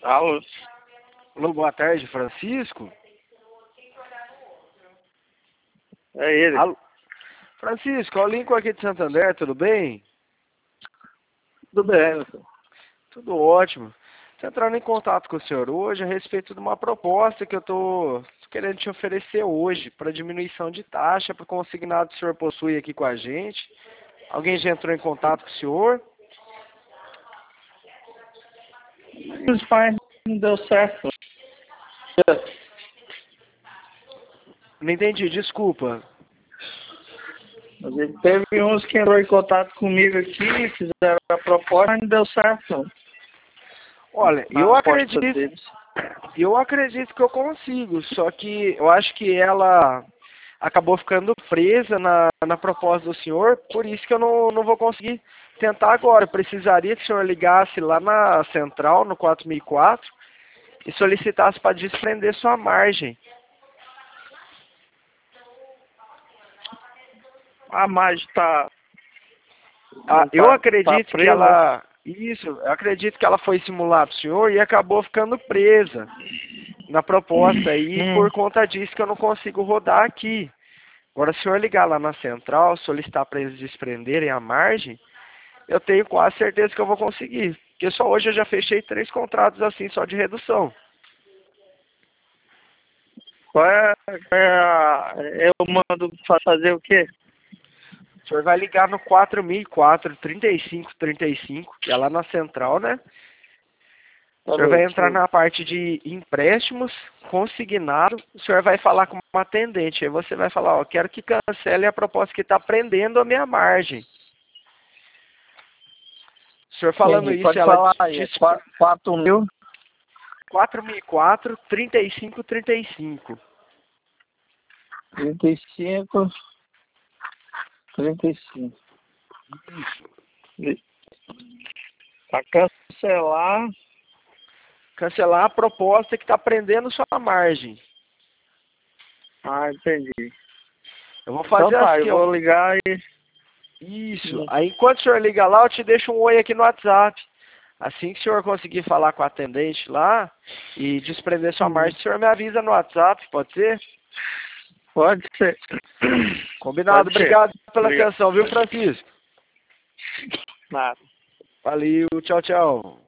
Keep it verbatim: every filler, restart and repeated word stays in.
Alô? Alô, boa tarde, Francisco. É ele. Alô. Francisco, é o Lincoln aqui de Santander, tudo bem? Tudo bem, meu senhor. Tudo ótimo. Estou entrando em contato com o senhor hoje a respeito de uma proposta que eu estou querendo te oferecer hoje para diminuição de taxa para o consignado que o senhor possui aqui com a gente. Alguém já entrou em contato com o senhor? Os pais não deu certo. Não entendi, desculpa. Mas ele teve uns que entrou em contato comigo aqui, fizeram a proposta, mas não deu certo. Olha, A eu aposta acredito, deles. eu acredito que eu consigo, só que eu acho que ela acabou ficando presa na, na proposta do senhor, por isso que eu não, não vou conseguir tentar agora. Eu precisaria que o senhor ligasse lá na central, no quatro mil e quatro, e solicitasse para desprender sua margem. A margem está... Ah, eu tá, acredito tá que presa. ela... Isso, eu acredito que ela foi simular para o senhor e acabou ficando presa na proposta aí, Hum. por conta disso que eu não consigo rodar aqui. Agora, se o senhor ligar lá na central, solicitar para eles desprenderem a margem, eu tenho quase certeza que eu vou conseguir. Porque só hoje eu já fechei três contratos assim, só de redução. Qual é, qual é a... Eu mando fa- fazer o quê? O senhor vai ligar no quatro mil e quatro, trinta e cinco trinta e cinco, que é lá na central, né? O senhor Falou, vai deixa entrar eu... na parte de empréstimos, consignado, o senhor vai falar com uma atendente, aí você vai falar, ó, quero que cancele a proposta que está prendendo a minha margem. O senhor falando Entendi. isso, Pode ela falar aí. É diz quatro mil. quatro mil e quatro, trinta e cinco trinta e cinco. trinta e cinco. trinta e cinco. Isso. Para cancelar. Cancelar a proposta que está prendendo sua margem. Ah, entendi. Eu vou Então fazer tá, eu assim, vou eu... ligar e... Isso. Aí enquanto o senhor liga lá, eu te deixo um oi aqui no WhatsApp. Assim que o senhor conseguir falar com a atendente lá e desprender sua margem, o senhor me avisa no WhatsApp, pode ser? Pode ser. Combinado. Pode ser. Obrigado pela Obrigado. atenção, viu, Francisco? Nada. Valeu, tchau, tchau.